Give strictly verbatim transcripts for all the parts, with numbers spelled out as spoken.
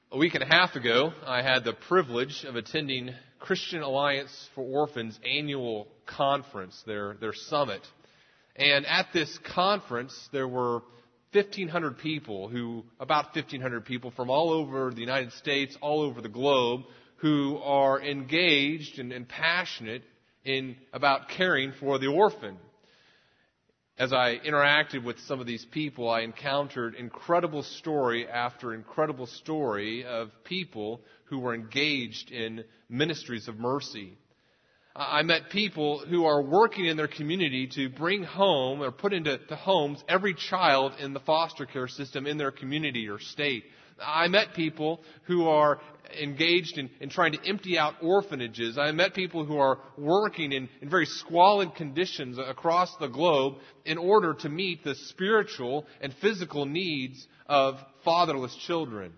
A week and a half ago, I had the privilege of attending Christian Alliance for Orphans' annual conference, their, their summit. And at this conference, there were fifteen hundred people who, about fifteen hundred people from all over the United States, all over the globe, who are engaged and, and passionate in about caring for the orphan. As I interacted with some of these people, I encountered incredible story after incredible story of people who were engaged in ministries of mercy. I met people who are working in their community to bring home or put into the homes every child in the foster care system in their community or state. I met people who are engaged in, in trying to empty out orphanages. I met people who are working in, in very squalid conditions across the globe in order to meet the spiritual and physical needs of fatherless children.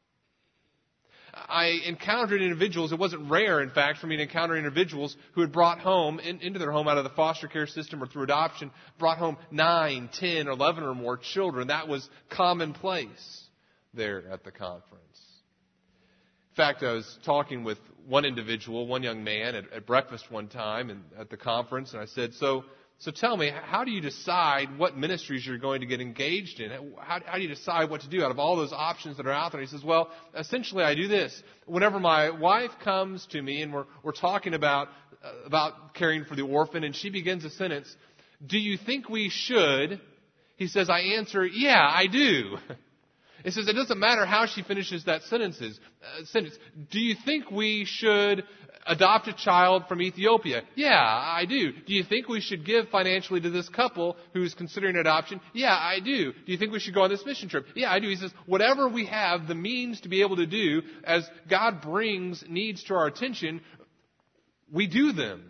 I encountered individuals, it wasn't rare, in fact, for me to encounter individuals who had brought home, in, into their home out of the foster care system or through adoption, brought home nine, ten, eleven or more children. That was commonplace there at the conference. In fact, I was talking with one individual, one young man, at, at breakfast one time and at the conference, and I said, so so tell me, how do you decide what ministries you're going to get engaged in? How, how do you decide what to do out of all those options that are out there? He says, well, essentially I do this. Whenever my wife comes to me and we're, we're talking about, uh, about caring for the orphan, and she begins a sentence, do you think we should? He says, I answer, yeah, I do. It says, it doesn't matter how she finishes that sentences, uh, sentence. Do you think we should adopt a child from Ethiopia? Yeah, I do. Do you think we should give financially to this couple who's considering adoption? Yeah, I do. Do you think we should go on this mission trip? Yeah, I do. He says, whatever we have the means to be able to do, as God brings needs to our attention, we do them.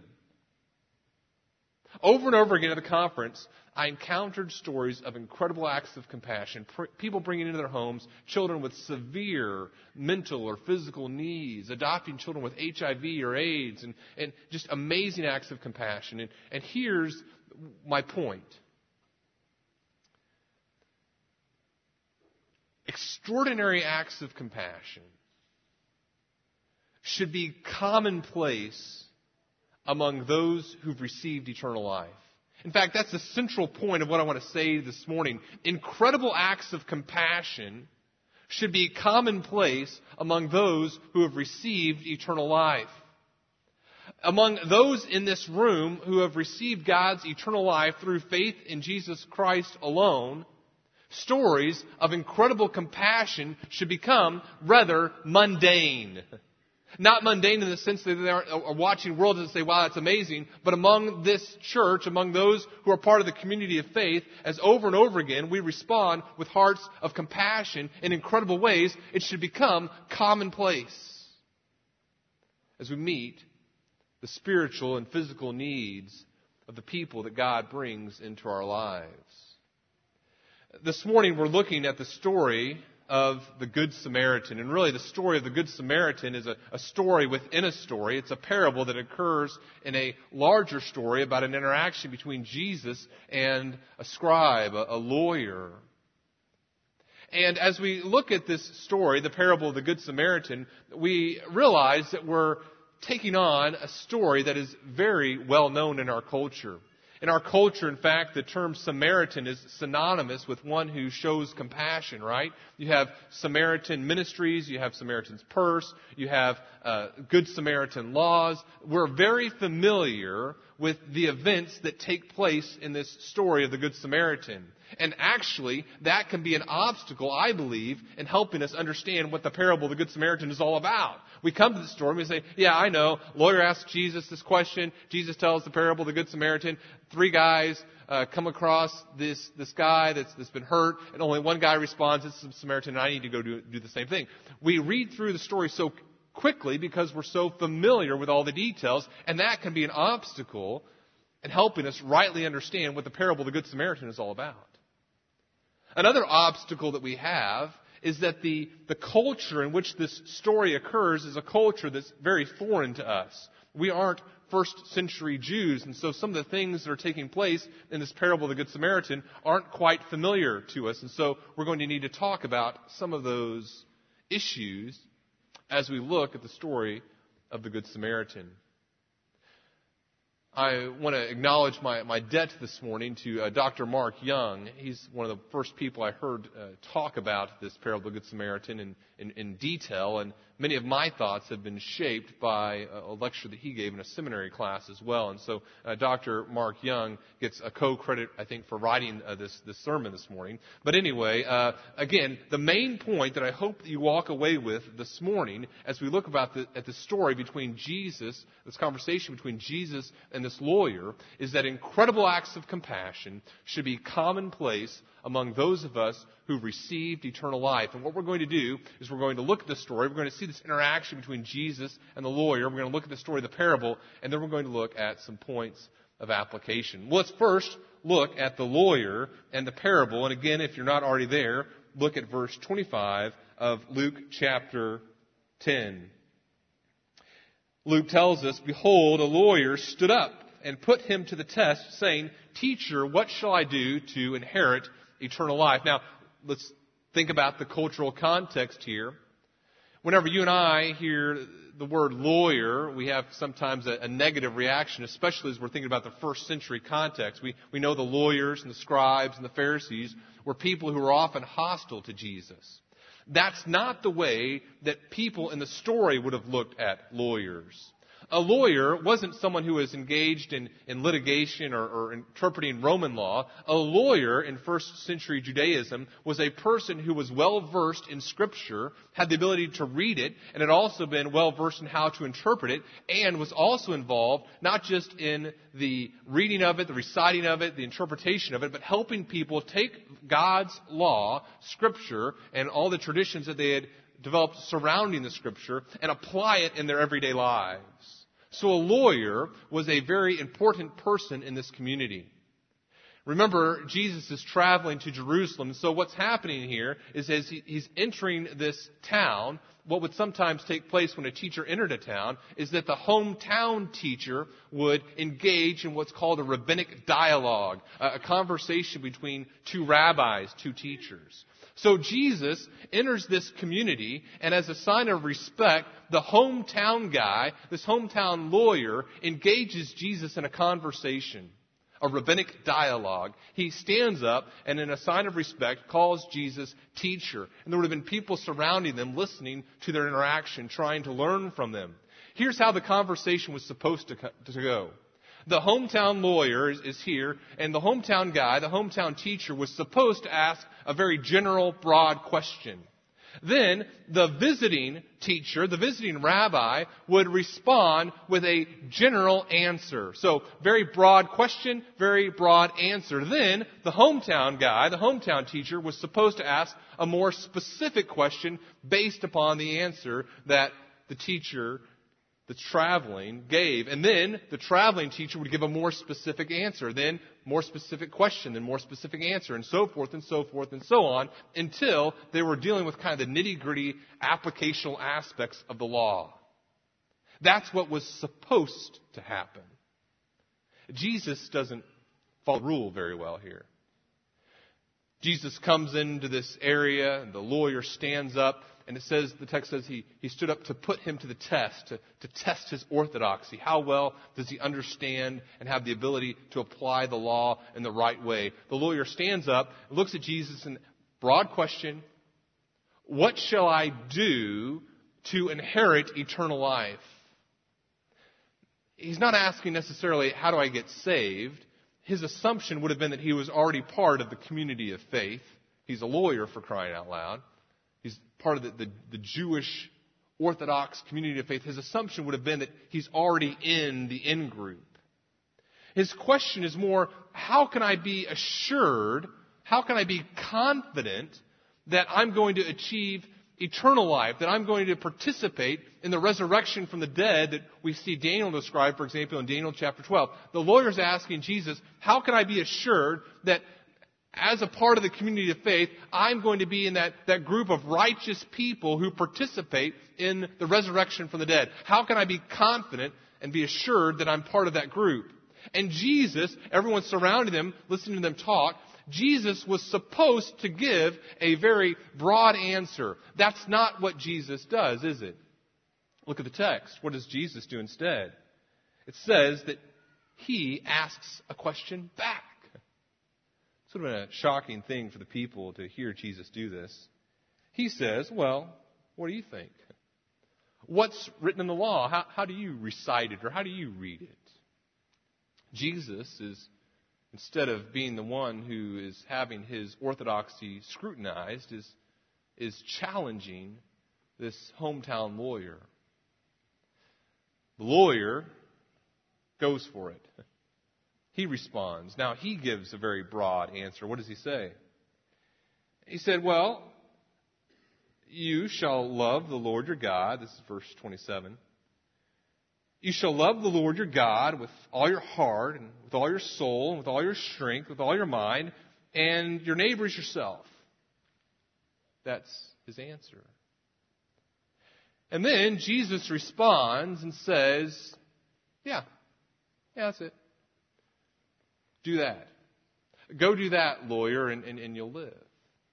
Over and over again at the conference, I encountered stories of incredible acts of compassion, pr- people bringing into their homes children with severe mental or physical needs, adopting children with H I V or AIDS, and, and just amazing acts of compassion. And, and here's my point. Extraordinary acts of compassion should be commonplace among those who've received eternal life. In fact, that's the central point of what I want to say this morning. Incredible acts of compassion should be commonplace among those who have received eternal life. Among those in this room who have received God's eternal life through faith in Jesus Christ alone, stories of incredible compassion should become rather mundane. Not mundane in the sense that they are, are watching world and say, wow, that's amazing. But among this church, among those who are part of the community of faith, as over and over again we respond with hearts of compassion in incredible ways, it should become commonplace as we meet the spiritual and physical needs of the people that God brings into our lives. This morning we're looking at the story of the Good Samaritan. And really the story of the Good Samaritan is a, a story within a story. It's a parable that occurs in a larger story about an interaction between Jesus and a scribe, a, a lawyer. And as we look at this story, the parable of the Good Samaritan, we realize that we're taking on a story that is very well known in our culture. In our culture, in fact, the term Samaritan is synonymous with one who shows compassion, right? You have Samaritan ministries, you have Samaritan's Purse, you have uh, Good Samaritan laws. We're very familiar with the events that take place in this story of the Good Samaritan. And actually, that can be an obstacle, I believe, in helping us understand what the parable of the Good Samaritan is all about. We come to the story and we say, yeah, I know. Lawyer asks Jesus this question. Jesus tells the parable of the Good Samaritan. Three guys uh, come across this this guy that's, that's been hurt, and only one guy responds, it's a Samaritan, and I need to go do, do the same thing. We read through the story so quickly because we're so familiar with all the details, and that can be an obstacle in helping us rightly understand what the parable of the Good Samaritan is all about. Another obstacle that we have is that the, the culture in which this story occurs is a culture that's very foreign to us. We aren't first century Jews, and so some of the things that are taking place in this parable of the Good Samaritan aren't quite familiar to us. And so we're going to need to talk about some of those issues as we look at the story of the Good Samaritan. I want to acknowledge my, my debt this morning to uh, Doctor Mark Young. He's one of the first people I heard uh, talk about this parable of the Good Samaritan in, in, in detail, and many of my thoughts have been shaped by a lecture that he gave in a seminary class as well. And so uh, Doctor Mark Young gets a co-credit, I think, for writing uh, this, this sermon this morning. But anyway, uh, again, the main point that I hope that you walk away with this morning as we look about the, at the story between Jesus, this conversation between Jesus and this lawyer, is that incredible acts of compassion should be commonplace among those of us who've received eternal life. And what we're going to do is we're going to look at the story. We're going to see this interaction between Jesus and the lawyer. We're going to look at the story of the parable, and then we're going to look at some points of application. Well, let's first look at the lawyer and the parable. And again, if you're not already there, look at verse twenty-five of Luke chapter ten. Luke tells us, "Behold, a lawyer stood up and put him to the test, saying, 'Teacher, what shall I do to inherit eternal life?'" Now, let's think about the cultural context here. Whenever you and I hear the word lawyer, we have sometimes a, a negative reaction, especially as we're thinking about the first century context. We, we know the lawyers and the scribes and the Pharisees were people who were often hostile to Jesus. That's not the way that people in the story would have looked at lawyers. A lawyer wasn't someone who was engaged in, in litigation or, or interpreting Roman law. A lawyer in first century Judaism was a person who was well versed in Scripture, had the ability to read it, and had also been well versed in how to interpret it, and was also involved not just in the reading of it, the reciting of it, the interpretation of it, but helping people take God's law, Scripture, and all the traditions that they had developed surrounding the Scripture and apply it in their everyday lives. So a lawyer was a very important person in this community. Remember, Jesus is traveling to Jerusalem. So what's happening here is as he, he's entering this town, what would sometimes take place when a teacher entered a town is that the hometown teacher would engage in what's called a rabbinic dialogue, a, a conversation between two rabbis, two teachers. So Jesus enters this community, and as a sign of respect, the hometown guy, this hometown lawyer, engages Jesus in a conversation, a rabbinic dialogue. He stands up and in a sign of respect calls Jesus teacher. And there would have been people surrounding them listening to their interaction, trying to learn from them. Here's how the conversation was supposed to, to go. The hometown lawyer is, is here, and the hometown guy, the hometown teacher, was supposed to ask a very general, broad question. Then the visiting teacher, the visiting rabbi, would respond with a general answer. So very broad question, very broad answer. Then the hometown guy, the hometown teacher, was supposed to ask a more specific question based upon the answer that the teacher that's traveling gave. And then the traveling teacher would give a more specific answer. Then more specific question, then more specific answer, and so forth and so forth and so on, until they were dealing with kind of the nitty-gritty applicational aspects of the law. That's what was supposed to happen. Jesus doesn't follow the rule very well here. Jesus comes into this area, and the lawyer stands up, and it says, the text says he, he stood up to put him to the test, to, to test his orthodoxy. How well does he understand and have the ability to apply the law in the right way? The lawyer stands up, looks at Jesus, and broad question, what shall I do to inherit eternal life? He's not asking necessarily, how do I get saved? His assumption would have been that he was already part of the community of faith. He's a lawyer, for crying out loud. He's part of the, the, the Jewish Orthodox community of faith. His assumption would have been that he's already in the in-group. His question is more, how can I be assured, how can I be confident that I'm going to achieve eternal life, that I'm going to participate in the resurrection from the dead that we see Daniel describe, for example, in Daniel chapter twelve. The lawyer's asking Jesus, how can I be assured that as a part of the community of faith, I'm going to be in that, that group of righteous people who participate in the resurrection from the dead? How can I be confident and be assured that I'm part of that group? And Jesus, everyone surrounding them, listening to them talk, Jesus was supposed to give a very broad answer. That's not what Jesus does, is it? Look at the text. What does Jesus do instead? It says that he asks a question back. It's sort of a shocking thing for the people to hear Jesus do this. He says, well, what do you think? What's written in the law? How, how do you recite it or how do you read it? Jesus is, instead of being the one who is having his orthodoxy scrutinized, is, is challenging this hometown lawyer. The lawyer goes for it. He responds. Now, he gives a very broad answer. What does he say? He said, well, you shall love the Lord your God. This is verse twenty-seven. You shall love the Lord your God with all your heart and with all your soul and with all your strength, with all your mind, and your neighbor is yourself. That's his answer. And then Jesus responds and says, yeah, yeah, that's it. Do that. Go do that, lawyer, and, and, and you'll live.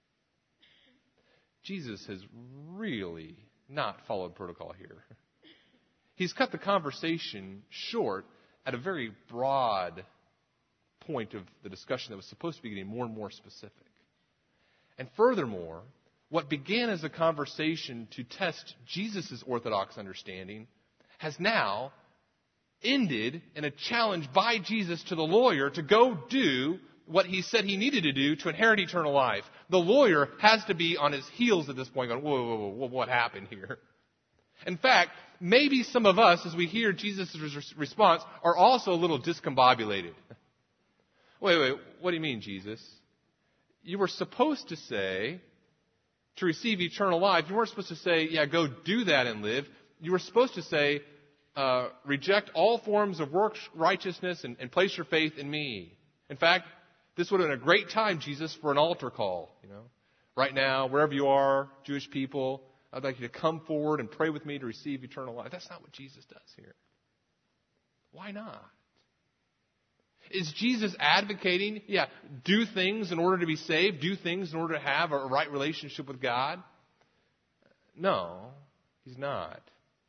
Jesus has really not followed protocol here. He's cut the conversation short at a very broad point of the discussion that was supposed to be getting more and more specific. And furthermore, what began as a conversation to test Jesus' orthodox understanding has now ended in a challenge by Jesus to the lawyer to go do what he said he needed to do to inherit eternal life. The lawyer has to be on his heels at this point going, whoa, whoa, whoa, what happened here? In fact, maybe some of us, as we hear Jesus' response, are also a little discombobulated. Wait, wait, what do you mean, Jesus? You were supposed to say, to receive eternal life, you weren't supposed to say, yeah, go do that and live. You were supposed to say, uh, reject all forms of works righteousness and, and place your faith in me. In fact, this would have been a great time, Jesus, for an altar call. You know, right now, wherever you are, Jewish people, I'd like you to come forward and pray with me to receive eternal life. That's not what Jesus does here. Why not? Is Jesus advocating, yeah, do things in order to be saved, do things in order to have a right relationship with God? No, he's not.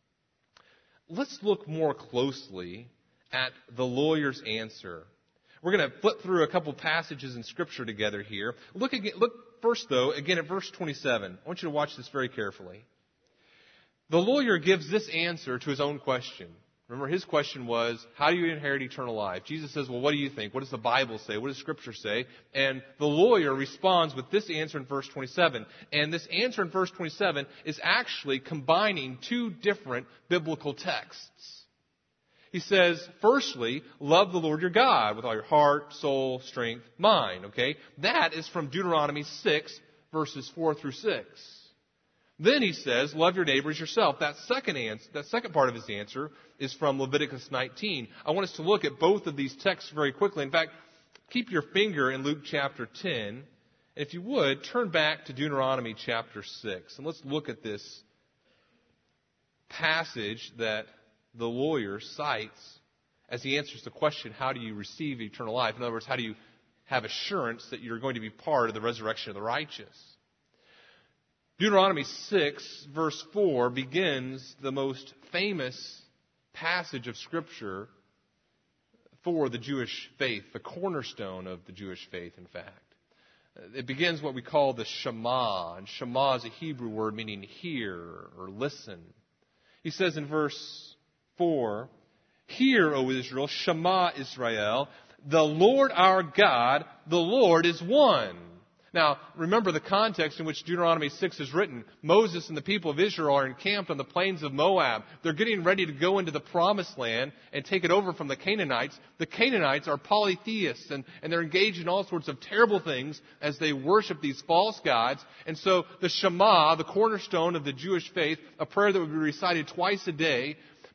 Let's look more closely at the lawyer's answer. We're going to flip through a couple passages in Scripture together here. Look again, look first, though, again at verse twenty-seven. I want you to watch this very carefully. The lawyer gives this answer to his own question. Remember, his question was, how do you inherit eternal life? Jesus says, well, what do you think? What does the Bible say? What does Scripture say? And the lawyer responds with this answer in verse twenty-seven. And this answer in verse twenty-seven is actually combining two different biblical texts. He says, firstly, love the Lord your God with all your heart, soul, strength, mind. Okay? That is from Deuteronomy six, verses four through six. Then he says, love your neighbor as yourself. That second answer, that second part of his answer is from Leviticus nineteen. I want us to look at both of these texts very quickly. In fact, keep your finger in Luke chapter ten. If you would, turn back to Deuteronomy chapter six. And let's look at this passage that the lawyer cites as he answers the question, how do you receive eternal life? In other words, how do you have assurance that you're going to be part of the resurrection of the righteous? Deuteronomy six, verse four, begins the most famous passage of Scripture for the Jewish faith, the cornerstone of the Jewish faith, in fact. It begins what we call the Shema, and Shema is a Hebrew word meaning hear or listen. He says in verse four, hear, O Israel, Shema Israel, the Lord our God, the Lord is one. Now, remember the context in which Deuteronomy six is written. Moses and the people of Israel are encamped on the plains of Moab. They're getting ready to go into the promised land and take it over from the Canaanites. The Canaanites are polytheists, and, and they're engaged in all sorts of terrible things as they worship these false gods. And so the Shema, the cornerstone of the Jewish faith, a prayer that would be recited twice a day,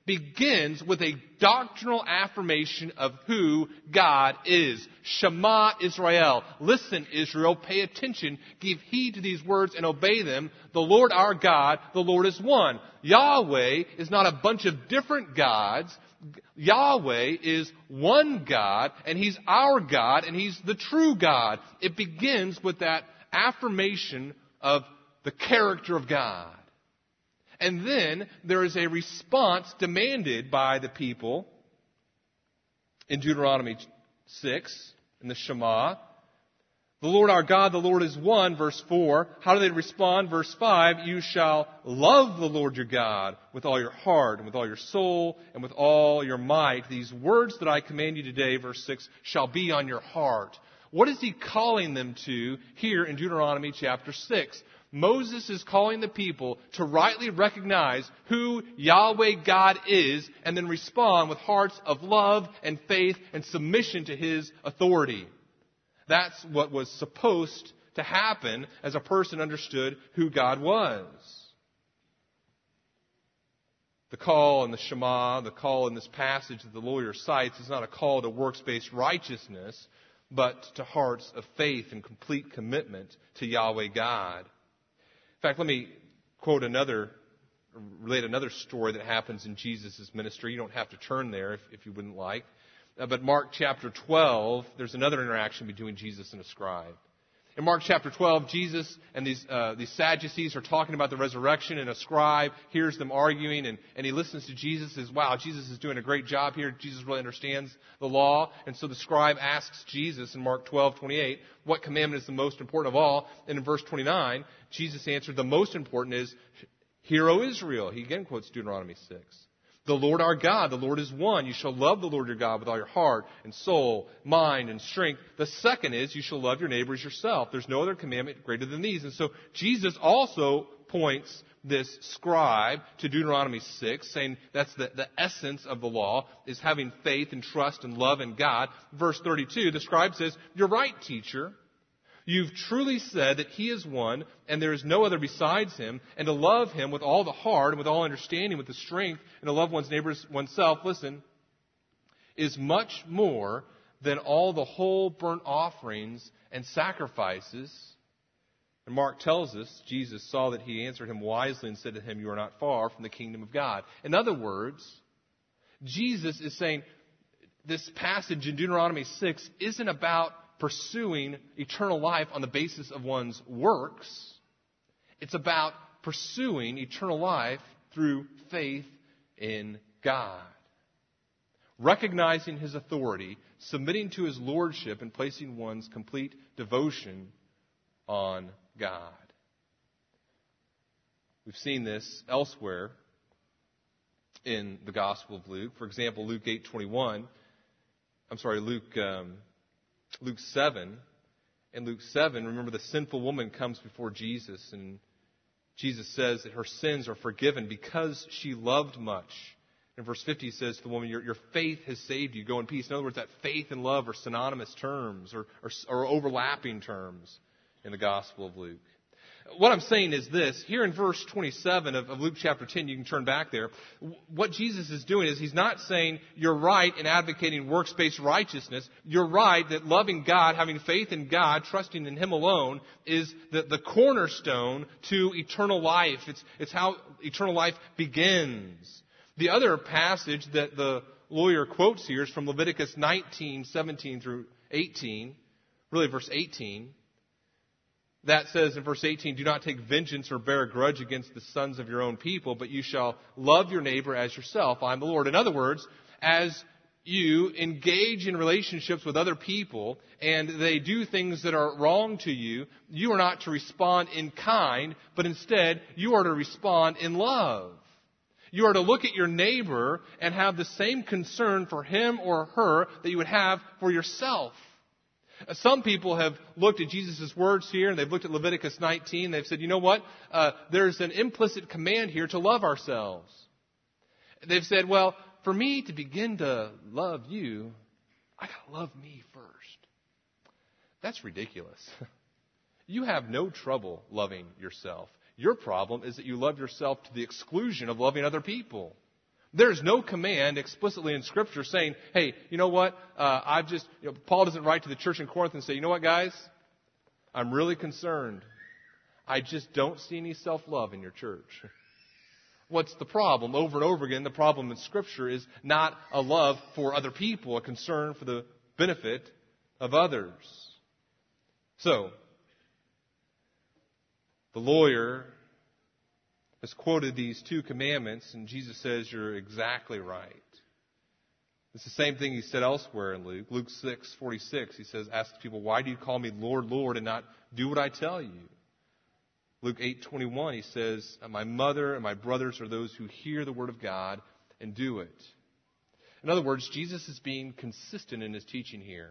begins with a doctrinal affirmation of who God is. Shema Israel. Listen, Israel, pay attention, give heed to these words and obey them. The Lord our God, the Lord is one. Yahweh is not a bunch of different gods. Yahweh is one God, and He's our God, and He's the true God. It begins with that affirmation of the character of God. And then there is a response demanded by the people in Deuteronomy six, in the Shema. The Lord our God, the Lord is one, verse four. How do they respond? Verse five, you shall love the Lord your God with all your heart and with all your soul and with all your might. These words that I command you today, verse six, shall be on your heart. What is he calling them to here in Deuteronomy chapter six? Moses is calling the people to rightly recognize who Yahweh God is and then respond with hearts of love and faith and submission to His authority. That's what was supposed to happen as a person understood who God was. The call in the Shema, the call in this passage that the lawyer cites, is not a call to works-based righteousness, but to hearts of faith and complete commitment to Yahweh God. In fact, let me quote another, relate another story that happens in Jesus' ministry. You don't have to turn there if, if you wouldn't like. Uh, but Mark chapter twelve, there's another interaction between Jesus and a scribe. In Mark chapter twelve, Jesus and these uh, these Sadducees are talking about the resurrection, and a scribe hears them arguing, and, and he listens to Jesus and says, wow, Jesus is doing a great job here. Jesus really understands the law. And so the scribe asks Jesus in Mark twelve twenty-eight, what commandment is the most important of all? And in verse twenty-nine, Jesus answered, the most important is, hear, O Israel. He again quotes Deuteronomy six. The Lord our God, the Lord is one. You shall love the Lord your God with all your heart and soul, mind, and strength. The second is, you shall love your neighbor as yourself. There's no other commandment greater than these. And so Jesus also points this scribe to Deuteronomy six, saying that's the, the essence of the law, is having faith and trust and love in God. Verse thirty-two, the scribe says, you're right, teacher. You've truly said that He is one, and there is no other besides Him, and to love Him with all the heart and with all understanding, with the strength, and to love one's neighbors oneself, listen, is much more than all the whole burnt offerings and sacrifices. And Mark tells us, Jesus saw that he answered him wisely and said to him, you are not far from the kingdom of God. In other words, Jesus is saying this passage in Deuteronomy six isn't about pursuing eternal life on the basis of one's works. It's about pursuing eternal life through faith in God. Recognizing His authority, submitting to His lordship, and placing one's complete devotion on God. We've seen this elsewhere in the Gospel of Luke. For example, Luke eight twenty-one. I'm sorry, Luke... Um, Luke seven, in Luke seven, remember the sinful woman comes before Jesus, and Jesus says that her sins are forgiven because she loved much. In verse fifty, he says to the woman, your, your faith has saved you. Go in peace. In other words, that faith and love are synonymous terms or, or, or overlapping terms in the Gospel of Luke. What I'm saying is this. Here in verse twenty-seven of, of Luke chapter ten, you can turn back there. What Jesus is doing is He's not saying you're right in advocating works-based righteousness. You're right that loving God, having faith in God, trusting in Him alone is the, the cornerstone to eternal life. It's, it's how eternal life begins. The other passage that the lawyer quotes here is from Leviticus nineteen, seventeen through eighteen, really verse eighteen. That says in verse eighteen, do not take vengeance or bear a grudge against the sons of your own people, but you shall love your neighbor as yourself. I am the Lord. In other words, as you engage in relationships with other people and they do things that are wrong to you, you are not to respond in kind, but instead you are to respond in love. You are to look at your neighbor and have the same concern for him or her that you would have for yourself. Some people have looked at Jesus' words here, and they've looked at Leviticus nineteen. They've said, you know what? Uh, there's an implicit command here to love ourselves. They've said, well, for me to begin to love you, I got to love me first. That's ridiculous. You have no trouble loving yourself. Your problem is that you love yourself to the exclusion of loving other people. There's no command explicitly in Scripture saying, hey, you know what, uh, I've just, you know, Paul doesn't write to the church in Corinth and say, you know what, guys, I'm really concerned. I just don't see any self-love in your church. What's the problem? Over and over again, the problem in Scripture is not a love for other people, a concern for the benefit of others. So, the lawyer has quoted these two commandments, and Jesus says, you're exactly right. It's the same thing he said elsewhere in Luke. Luke six forty-six, he says, ask people, why do you call me Lord, Lord, and not do what I tell you? Luke eight twenty-one, he says, my mother and my brothers are those who hear the word of God and do it. In other words, Jesus is being consistent in his teaching here.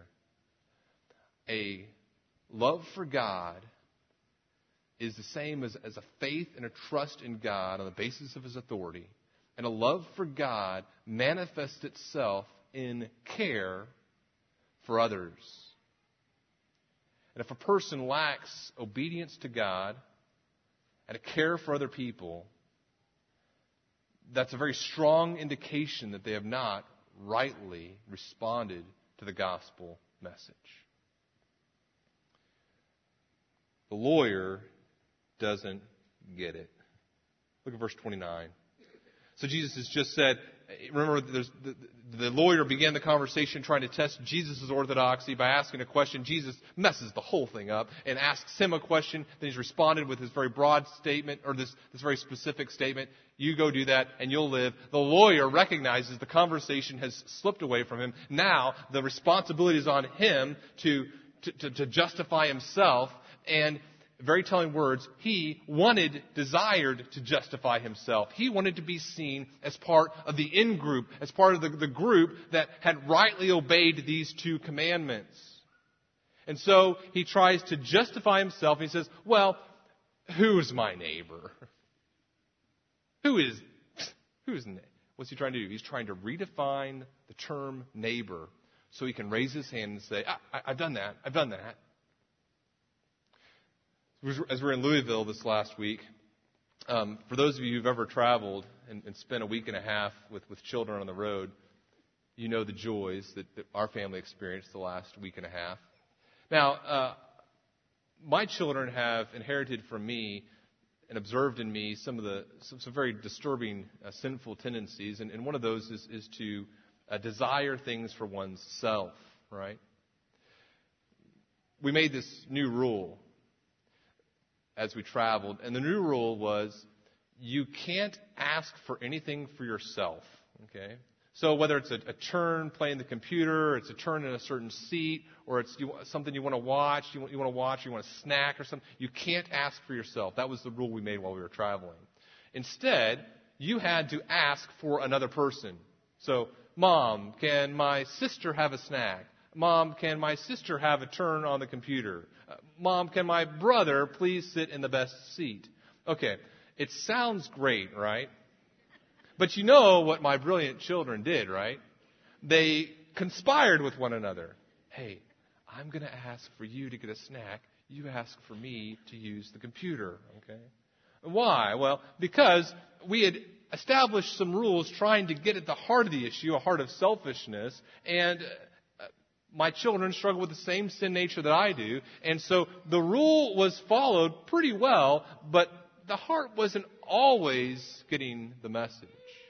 A love for God is the same as, as a faith and a trust in God on the basis of his authority. And a love for God manifests itself in care for others. And if a person lacks obedience to God and a care for other people, that's a very strong indication that they have not rightly responded to the gospel message. The lawyer doesn't get it. Look at verse twenty-nine. So Jesus has just said, remember, there's, the, the lawyer began the conversation trying to test Jesus' orthodoxy by asking a question. Jesus messes the whole thing up and asks him a question. Then he's responded with this very broad statement, or this, this very specific statement. You go do that and you'll live. The lawyer recognizes the conversation has slipped away from him. Now the responsibility is on him to, to, to, to justify himself. And very telling words, he wanted, desired to justify himself. He wanted to be seen as part of the in-group, as part of the, the group that had rightly obeyed these two commandments. And so he tries to justify himself. He says, well, who's my neighbor? Who is, who's, what's he trying to do? He's trying to redefine the term neighbor so he can raise his hand and say, I, I, I've done that, I've done that. As we were in Louisville this last week, um, for those of you who've ever traveled and, and spent a week and a half with, with children on the road, you know the joys that, that our family experienced the last week and a half. Now, uh, my children have inherited from me and observed in me some of the some, some very disturbing uh, sinful tendencies, and, and one of those is, is to uh, desire things for one's self, right? We made this new rule as we traveled. And the new rule was you can't ask for anything for yourself. Okay? So whether it's a, a turn playing the computer, or it's a turn in a certain seat, or it's you, something you want to watch, you want, you want to watch, you want a snack or something, you can't ask for yourself. That was the rule we made while we were traveling. Instead, you had to ask for another person. So, Mom, can my sister have a snack? Mom, can my sister have a turn on the computer? Uh, Mom, can my brother please sit in the best seat? Okay, it sounds great, right? But you know what my brilliant children did, right? They conspired with one another. Hey, I'm going to ask for you to get a snack. You ask for me to use the computer, okay? Why? Well, because we had established some rules trying to get at the heart of the issue, a heart of selfishness, and my children struggle with the same sin nature that I do. And so the rule was followed pretty well, but the heart wasn't always getting the message.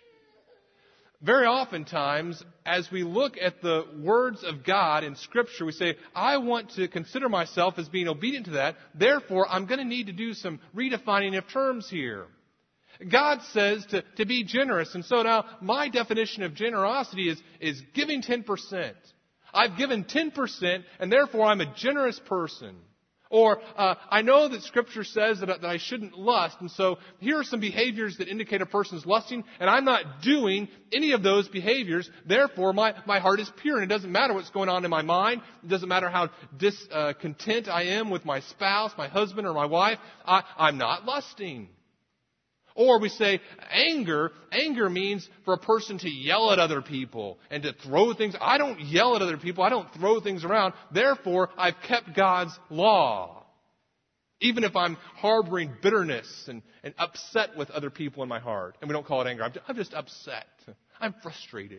Very oftentimes, as we look at the words of God in Scripture, we say, I want to consider myself as being obedient to that. Therefore, I'm going to need to do some redefining of terms here. God says to, to be generous. And so now my definition of generosity is, is giving ten percent. I've given ten percent, and therefore I'm a generous person. Or, uh, I know that Scripture says that, that I shouldn't lust, and so here are some behaviors that indicate a person's lusting, and I'm not doing any of those behaviors. Therefore, my, my heart is pure, and it doesn't matter what's going on in my mind. It doesn't matter how discontent uh, I am with my spouse, my husband, or my wife. I, I'm not lusting. Or we say anger. Anger means for a person to yell at other people and to throw things. I don't yell at other people. I don't throw things around. Therefore, I've kept God's law. Even if I'm harboring bitterness and, and upset with other people in my heart. And we don't call it anger. I'm just, I'm just upset. I'm frustrated.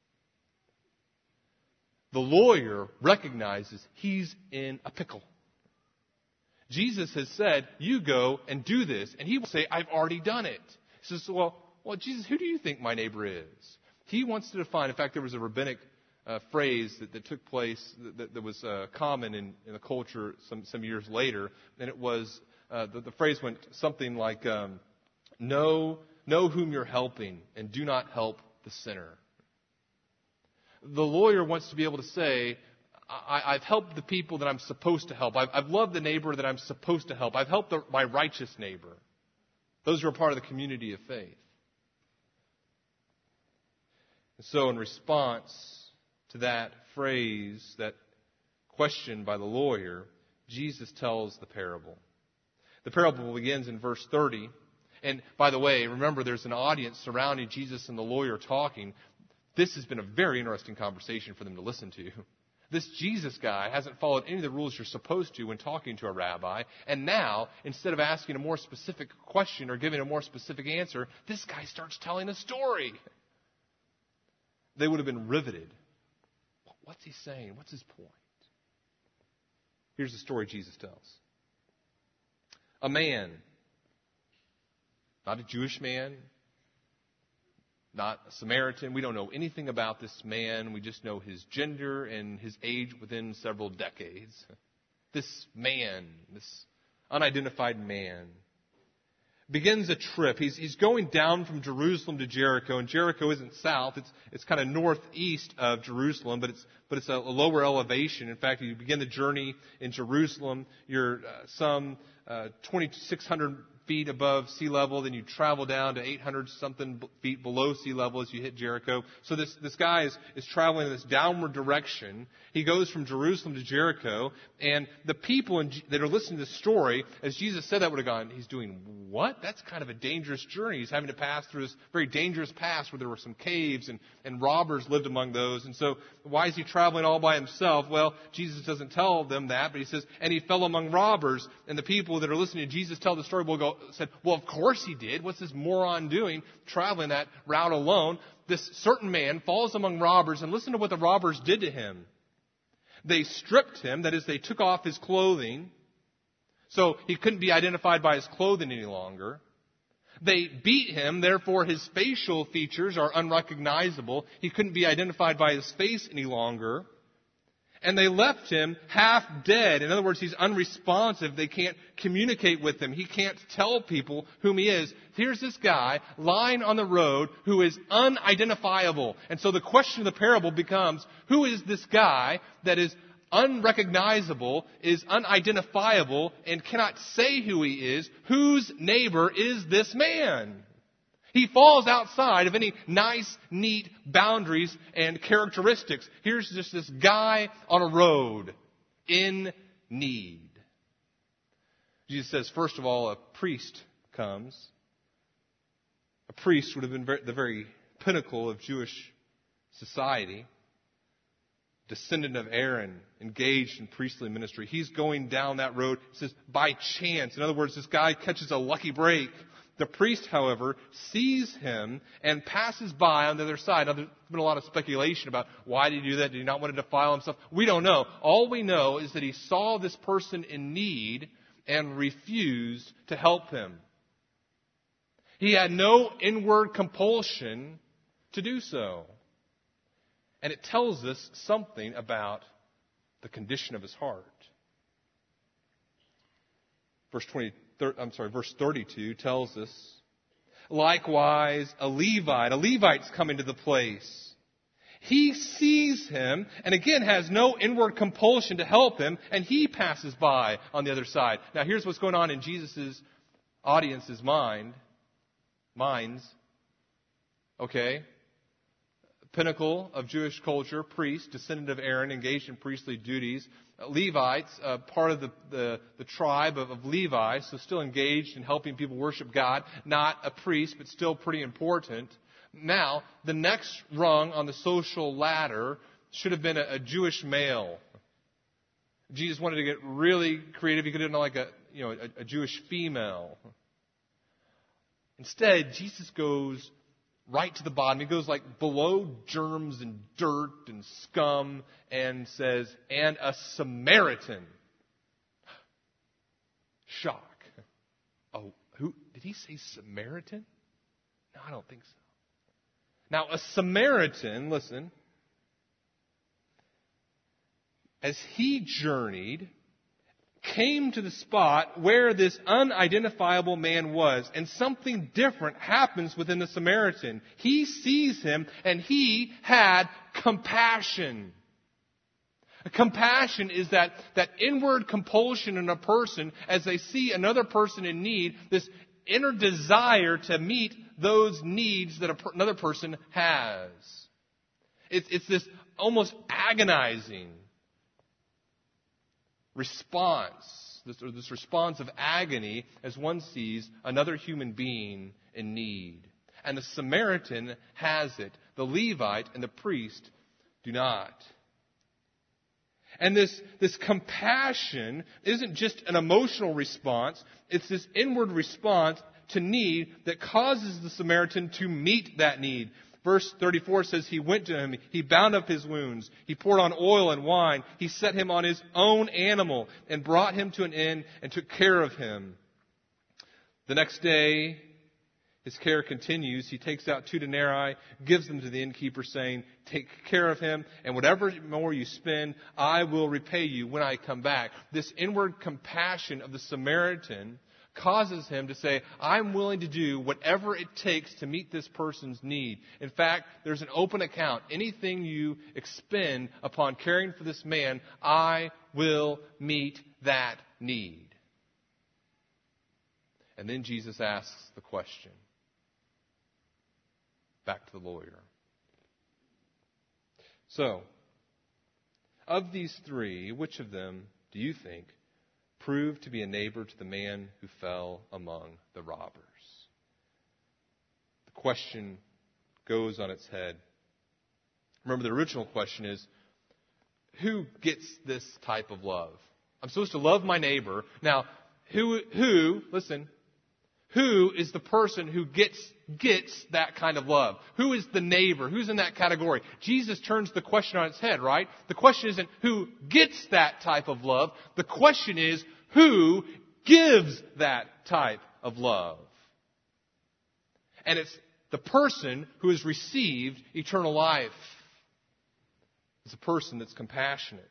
The lawyer recognizes he's in a pickle. Jesus has said, you go and do this. And he will say, I've already done it. He says, well, well, Jesus, who do you think my neighbor is? He wants to define. In fact, there was a rabbinic uh, phrase that, that took place that, that was uh, common in, in the culture some, some years later. And it was, uh, the, the phrase went something like, um, know, know whom you're helping and do not help the sinner. The lawyer wants to be able to say, I, I've helped the people that I'm supposed to help. I've, I've loved the neighbor that I'm supposed to help. I've helped the, my righteous neighbor. Those who are part of the community of faith. And so in response to that phrase, that question by the lawyer, Jesus tells the parable. The parable begins in verse thirty. And by the way, remember there's an audience surrounding Jesus and the lawyer talking. This has been a very interesting conversation for them to listen to. This Jesus guy hasn't followed any of the rules you're supposed to when talking to a rabbi. And now, instead of asking a more specific question or giving a more specific answer, this guy starts telling a story. They would have been riveted. What's he saying? What's his point? Here's the story Jesus tells. A man, not a Jewish man, not a Samaritan. We don't know anything about this man. We just know his gender and his age within several decades. This man, this unidentified man, begins a trip. He's, he's going down from Jerusalem to Jericho, and Jericho isn't south. It's, it's kind of northeast of Jerusalem, but it's, but it's a, a lower elevation. In fact, you begin the journey in Jerusalem, you're uh, some uh, twenty-six hundred feet above sea level, then you travel down to eight hundred something feet below sea level as you hit Jericho. So this, this guy is, is traveling in this downward direction. He goes from Jerusalem to Jericho, and the people in, that are listening to the story, as Jesus said that would have gone, he's doing what? That's kind of a dangerous journey. He's having to pass through this very dangerous pass where there were some caves and, and robbers lived among those. And so why is he traveling all by himself? Well, Jesus doesn't tell them that, but he says, and he fell among robbers. And the people that are listening to Jesus tell the story will go, said, well, of course he did. What's this moron doing traveling that route alone? This certain man falls among robbers, and listen to what the robbers did to him. They stripped him, that is, they took off his clothing, so he couldn't be identified by his clothing any longer. They beat him, therefore his facial features are unrecognizable. He couldn't be identified by his face any longer. And they left him half dead. In other words, he's unresponsive. They can't communicate with him. He can't tell people whom he is. Here's this guy lying on the road who is unidentifiable. And so the question of the parable becomes, who is this guy that is unrecognizable, is unidentifiable, and cannot say who he is? Whose neighbor is this man? He falls outside of any nice, neat boundaries and characteristics. Here's just this guy on a road in need. Jesus says, first of all, a priest comes. A priest would have been the very pinnacle of Jewish society. Descendant of Aaron, engaged in priestly ministry. He's going down that road. It says, by chance. In other words, this guy catches a lucky break. The priest, however, sees him and passes by on the other side. Now, there's been a lot of speculation about why did he do that? Did he not want to defile himself? We don't know. All we know is that he saw this person in need and refused to help him. He had no inward compulsion to do so. And it tells us something about the condition of his heart. Verse twenty. I'm sorry, verse thirty-two tells us, likewise, a Levite, a Levite's coming to the place. He sees him and again has no inward compulsion to help him, and he passes by on the other side. Now here's what's going on in Jesus' audience's mind, minds. Okay? Pinnacle of Jewish culture, priest, descendant of Aaron, engaged in priestly duties. Levites, uh, part of the, the, the tribe of, of Levi, so still engaged in helping people worship God. Not a priest, but still pretty important. Now, the next rung on the social ladder should have been a, a Jewish male. Jesus wanted to get really creative. He could have done like a, you know, a, a Jewish female. Instead, Jesus goes right to the bottom. He goes like below germs and dirt and scum and says, and a Samaritan. Shock. Oh, who did he say Samaritan? No, I don't think so. Now, a Samaritan, listen, as he journeyed, came to the spot where this unidentifiable man was, and something different happens within the Samaritan. He sees him, and he had compassion. Compassion is that, that inward compulsion in a person as they see another person in need, this inner desire to meet those needs that a, another person has. It's, it's this almost agonizing response, this, or this response of agony as one sees another human being in need. And the Samaritan has it. The Levite and the priest do not. And this, this compassion isn't just an emotional response. It's this inward response to need that causes the Samaritan to meet that need. Verse thirty-four says, he went to him, he bound up his wounds, he poured on oil and wine, he set him on his own animal and brought him to an inn and took care of him. The next day, his care continues. He takes out two denarii, gives them to the innkeeper, saying, take care of him, and whatever more you spend, I will repay you when I come back. This inward compassion of the Samaritan causes him to say, I'm willing to do whatever it takes to meet this person's need. In fact, there's an open account. Anything you expend upon caring for this man, I will meet that need. And then Jesus asks the question. Back to the lawyer. So, of these three, which of them do you think proved to be a neighbor to the man who fell among the robbers? The question goes on its head. Remember, the original question is, who gets this type of love? I'm supposed to love my neighbor. Now, who, who, listen, who is the person who gets gets that kind of love? Who is the neighbor? Who's in that category? Jesus turns the question on its head, right? The question isn't who gets that type of love. The question is who gives that type of love. And it's the person who has received eternal life. It's a person that's compassionate.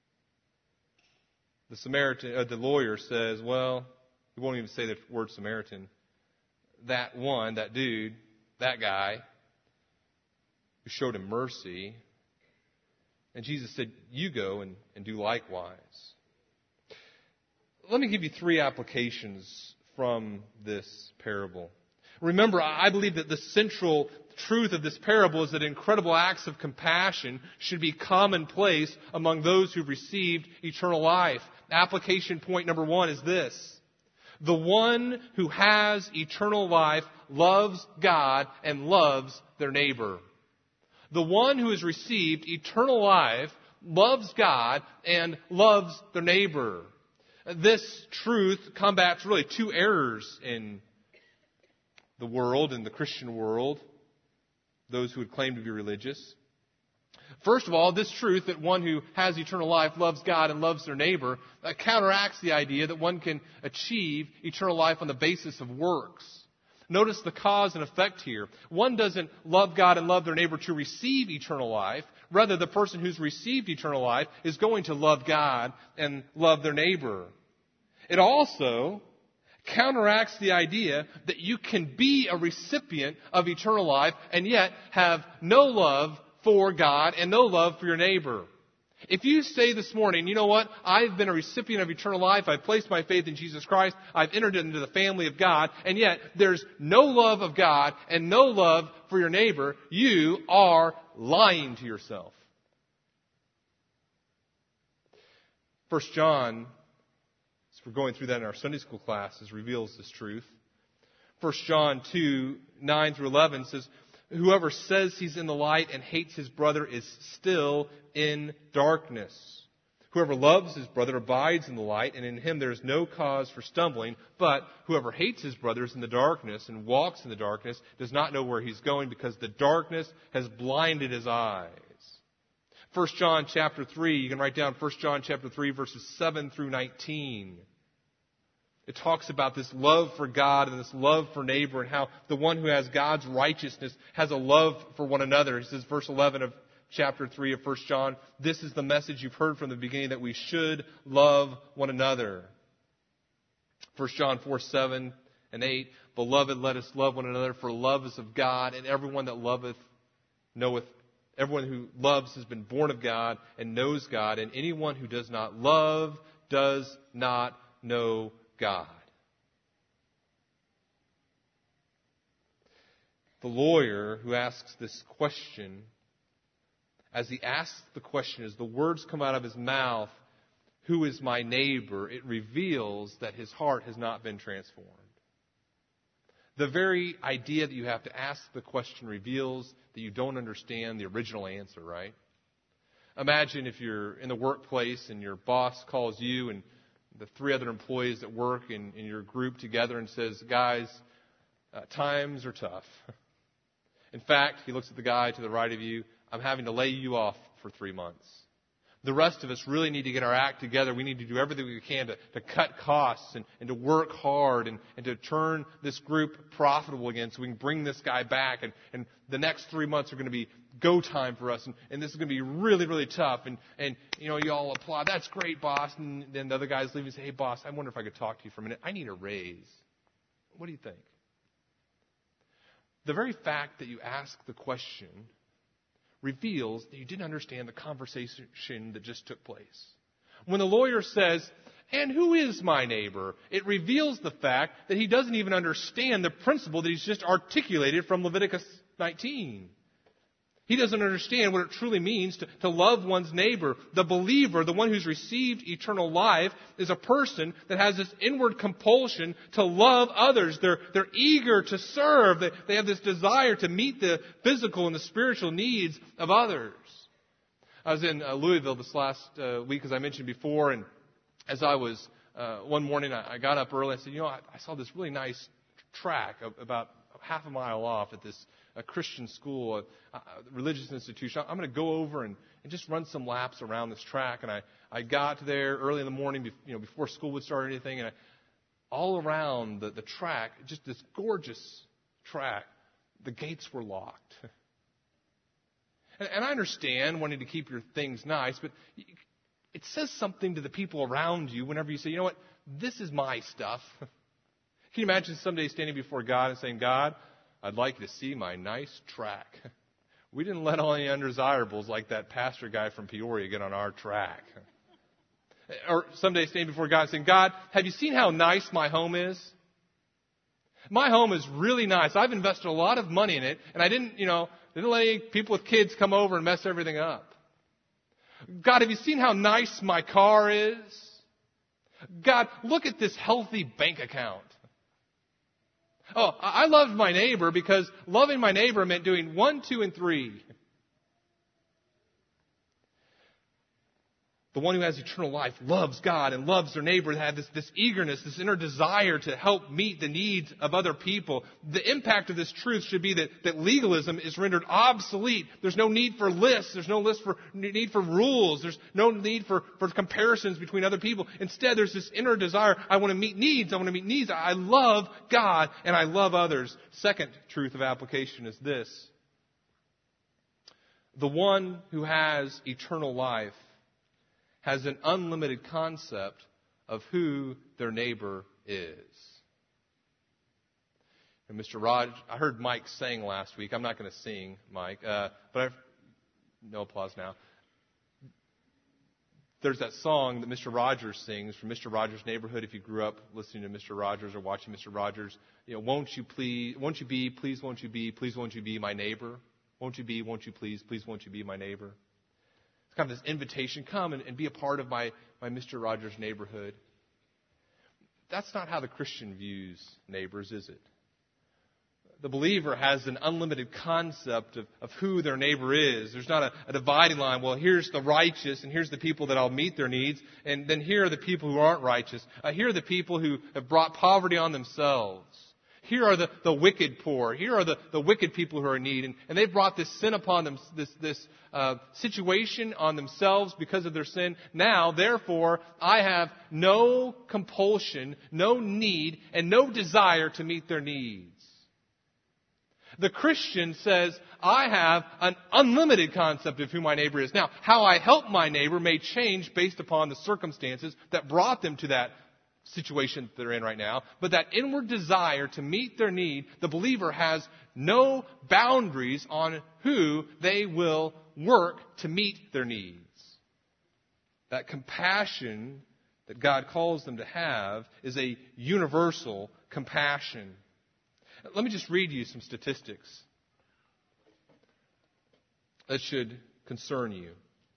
The Samaritan, uh, the lawyer says, well, he won't even say the word Samaritan. That one, that dude, that guy who showed him mercy. And Jesus said, you go and, and do likewise. Let me give you three applications from this parable. Remember, I believe that the central truth of this parable is that incredible acts of compassion should be commonplace among those who've received eternal life. Application point number one is this. The one who has eternal life loves God and loves their neighbor. The one who has received eternal life loves God and loves their neighbor. This truth combats really two errors in the world, in the Christian world, those who would claim to be religious. First of all, this truth that one who has eternal life loves God and loves their neighbor uh, counteracts the idea that one can achieve eternal life on the basis of works. Notice the cause and effect here. One doesn't love God and love their neighbor to receive eternal life. Rather, the person who's received eternal life is going to love God and love their neighbor. It also counteracts the idea that you can be a recipient of eternal life and yet have no love for God and no love for your neighbor. If you say this morning, you know what, I've been a recipient of eternal life, I've placed my faith in Jesus Christ, I've entered into the family of God, and yet there's no love of God and no love for your neighbor, you are lying to yourself. First John, as we're going through that in our Sunday school classes, reveals this truth. First John two, nine through eleven says, whoever says he's in the light and hates his brother is still in darkness. Whoever loves his brother abides in the light, and in him there is no cause for stumbling. But whoever hates his brother is in the darkness and walks in the darkness, does not know where he's going, because the darkness has blinded his eyes. First John chapter three, you can write down First John chapter three, verses seven through nineteen. It talks about this love for God and this love for neighbor, and how the one who has God's righteousness has a love for one another. He says, verse eleven of chapter three of First John, this is the message you've heard from the beginning, that we should love one another. First John four, seven and eight, beloved, let us love one another, for love is of God, and everyone that loveth knoweth, everyone who loves has been born of God and knows God, and anyone who does not love does not know God. The lawyer who asks this question, as he asks the question, as the words come out of his mouth, who is my neighbor, it reveals that his heart has not been transformed. The very idea that you have to ask the question reveals that you don't understand the original answer, right? Imagine if you're in the workplace and your boss calls you and the three other employees that work in, in your group together and says, guys, uh, times are tough. In fact, he looks at the guy to the right of you, I'm having to lay you off for three months. The rest of us really need to get our act together. We need to do everything we can to, to cut costs and, and to work hard and, and to turn this group profitable again so we can bring this guy back. And, and the next three months are going to be go time for us. And, and this is going to be really, really tough. And, and, you know, you all applaud. That's great, boss. And then the other guys leave and say, hey, boss, I wonder if I could talk to you for a minute. I need a raise. What do you think? The very fact that you ask the question reveals that you didn't understand the conversation that just took place. When the lawyer says, and who is my neighbor? It reveals the fact that he doesn't even understand the principle that he's just articulated from Leviticus nineteen. He doesn't understand what it truly means to, to love one's neighbor. The believer, the one who's received eternal life, is a person that has this inward compulsion to love others. They're, they're eager to serve. They, they have this desire to meet the physical and the spiritual needs of others. I was in uh, Louisville this last uh, week, as I mentioned before, and as I was, uh, one morning, I, I got up early. I said, you know, I, I saw this really nice track about half a mile off at this a Christian school, a, a religious institution. I'm going to go over and, and just run some laps around this track. And I, I got there early in the morning, be, you know, before school would start or anything. And I, all around the, the track, just this gorgeous track, the gates were locked. And, and I understand wanting to keep your things nice, but it says something to the people around you whenever you say, you know what, this is my stuff. Can you imagine someday standing before God and saying, God, I'd like you to see my nice track. We didn't let all any undesirables like that pastor guy from Peoria get on our track. Or someday standing before God and saying, God, have you seen how nice my home is? My home is really nice. I've invested a lot of money in it, and I didn't, you know, didn't let any people with kids come over and mess everything up. God, have you seen how nice my car is? God, look at this healthy bank account. Oh, I loved my neighbor because loving my neighbor meant doing one, two, and three. The one who has eternal life loves God and loves their neighbor and has this, this eagerness, this inner desire to help meet the needs of other people. The impact of this truth should be that, that legalism is rendered obsolete. There's no need for lists. There's no list for need for rules. There's no need for, for comparisons between other people. Instead, there's this inner desire. I want to meet needs. I want to meet needs. I love God and I love others. Second truth of application is this. The one who has eternal life has an unlimited concept of who their neighbor is. And Mister Rogers, I heard Mike sing last week. I'm not going to sing, Mike, uh, but I've, no applause now. There's that song that Mister Rogers sings from Mister Rogers' Neighborhood. If you grew up listening to Mister Rogers or watching Mister Rogers, you know, won't you please, won't you be, please won't you be, please won't you be my neighbor? Won't you be, won't you please, please won't you be my neighbor? Kind of this invitation, come and, and be a part of my, my Mister Rogers neighborhood. That's not how the Christian views neighbors, is it? the believer has an unlimited concept of, of who their neighbor is. There's not a, a dividing line. Well, here's the righteous, and here's the people that I'll meet their needs, and then here are the people who aren't righteous. Uh, here are the people who have brought poverty on themselves. Here are the, the wicked poor. Here are the, the wicked people who are in need. And, and they've brought this sin upon them, this, this uh, situation on themselves because of their sin. Now, therefore, I have no compulsion, no need, and no desire to meet their needs. The Christian says, I have an unlimited concept of who my neighbor is. Now, how I help my neighbor may change based upon the circumstances that brought them to that situation that they're in right now, but that inward desire to meet their need, the believer has no boundaries on who they will work to meet their needs. That compassion that God calls them to have is a universal compassion. Let me just read you some statistics that should concern you.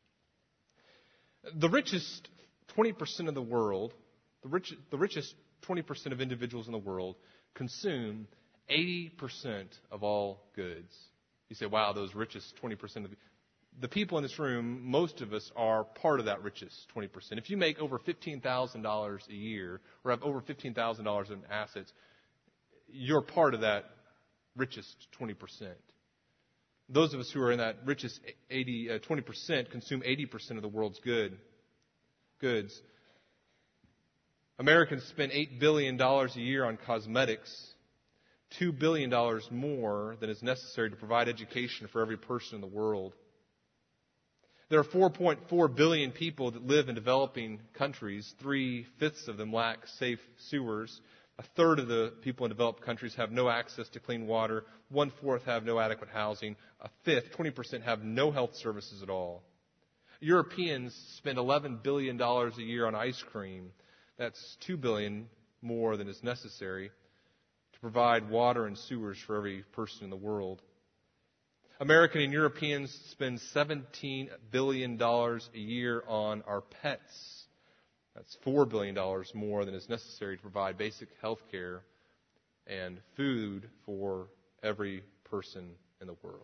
The richest twenty percent of the world The, rich, the richest twenty percent of individuals in the world consume eighty percent of all goods. You say, wow, those richest twenty percent of the, the people in this room, most of us are part of that richest twenty percent. If you make over fifteen thousand dollars a year or have over fifteen thousand dollars in assets, you're part of that richest twenty percent. Those of us who are in that richest eighty, uh, twenty percent consume eighty percent of the world's good goods. Americans spend eight billion dollars a year on cosmetics, two billion dollars more than is necessary to provide education for every person in the world. There are four point four billion people that live in developing countries. Three-fifths of them lack safe sewers. A third of the people in developed countries have no access to clean water. One-fourth have no adequate housing. A fifth, twenty percent, have no health services at all. Europeans spend eleven billion dollars a year on ice cream. That's two billion dollars more than is necessary to provide water and sewers for every person in the world. American and Europeans spend seventeen billion dollars a year on our pets. That's four billion dollars more than is necessary to provide basic health care and food for every person in the world.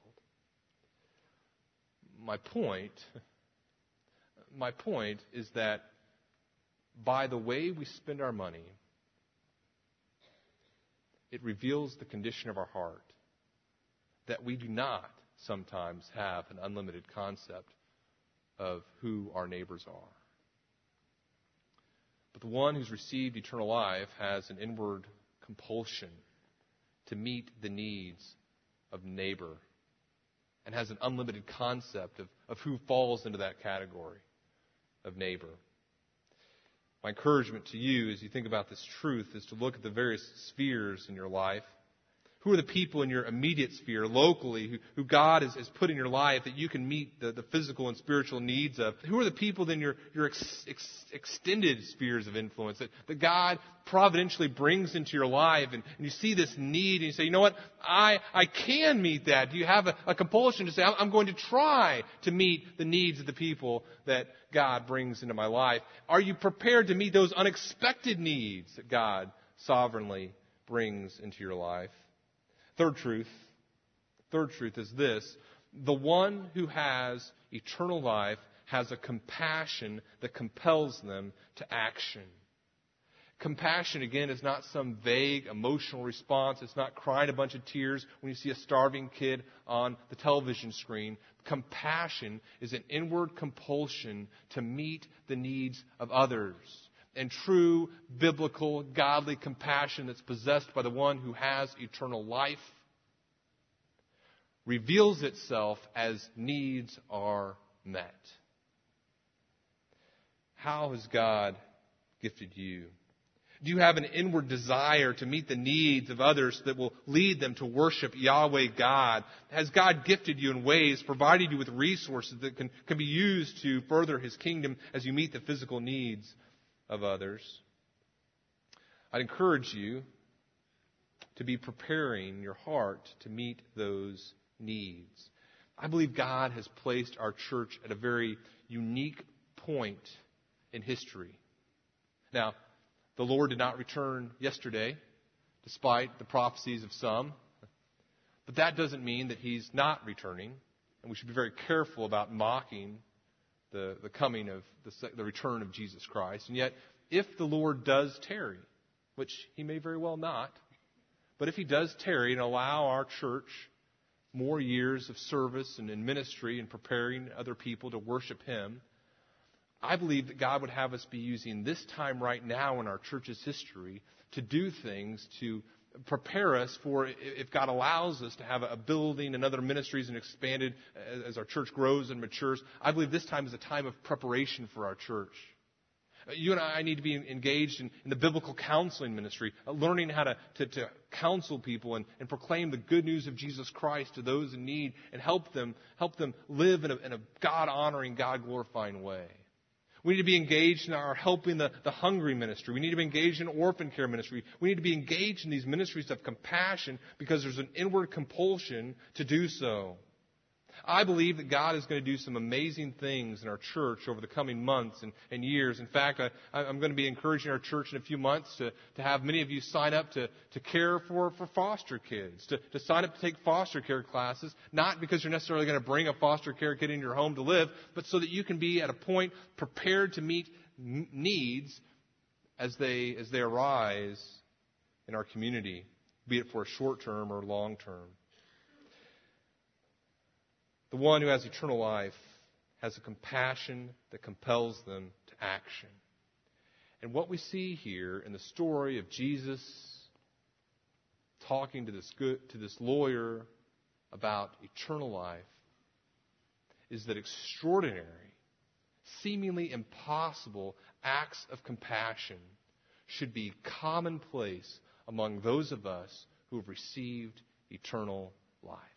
My point, my point is that by the way we spend our money, it reveals the condition of our heart, that we do not sometimes have an unlimited concept of who our neighbors are. But the one who's received eternal life has an inward compulsion to meet the needs of neighbor and has an unlimited concept of, of who falls into that category of neighbor. My encouragement to you as you think about this truth is to look at the various spheres in your life. Who are the people in your immediate sphere, locally, who, who God has, has put in your life that you can meet the, the physical and spiritual needs of? Who are the people in your, your ex, ex, extended spheres of influence that, that God providentially brings into your life, and, and you see this need and you say, you know what, I, I can meet that. Do you have a, a compulsion to say, I'm, I'm going to try to meet the needs of the people that God brings into my life? Are you prepared to meet those unexpected needs that God sovereignly brings into your life? Third truth, third truth is this: the one who has eternal life has a compassion that compels them to action. Compassion, again, is not some vague emotional response. It's not crying a bunch of tears when you see a starving kid on the television screen. Compassion is an inward compulsion to meet the needs of others. And true biblical, godly compassion that's possessed by the one who has eternal life reveals itself as needs are met. How has God gifted you? Do you have an inward desire to meet the needs of others that will lead them to worship Yahweh God? Has God gifted you in ways, provided you with resources that can, can be used to further His kingdom as you meet the physical needs of others? I'd encourage you to be preparing your heart to meet those needs. I believe God has placed our church at a very unique point in history. Now, the Lord did not return yesterday, despite the prophecies of some. But that doesn't mean that He's not returning, and we should be very careful about mocking the, the coming of the, the return of Jesus Christ. And yet, if the Lord does tarry, which He may very well not, but if He does tarry and allow our church more years of service and in ministry and preparing other people to worship Him, I believe that God would have us be using this time right now in our church's history to do things to prepare us for, if God allows us to have a building and other ministries and expanded as our church grows and matures. I believe this time is a time of preparation for our church. You and I need to be engaged in, in the biblical counseling ministry, uh, learning how to, to, to counsel people and, and proclaim the good news of Jesus Christ to those in need and help them help them live in a, in a God-honoring, God-glorifying way. We need to be engaged in our helping the, the hungry ministry. We need to be engaged in orphan care ministry. We need to be engaged in these ministries of compassion because there's an inward compulsion to do so. I believe that God is going to do some amazing things in our church over the coming months and, and years. In fact, I, I'm going to be encouraging our church in a few months to, to have many of you sign up to, to care for, for foster kids, to, to sign up to take foster care classes, not because you're necessarily going to bring a foster care kid in your home to live, but so that you can be at a point prepared to meet needs as they, as they arise in our community, be it for a short term or long term. The one who has eternal life has a compassion that compels them to action. And what we see here in the story of Jesus talking to this good, to this lawyer about eternal life is that extraordinary, seemingly impossible acts of compassion should be commonplace among those of us who have received eternal life.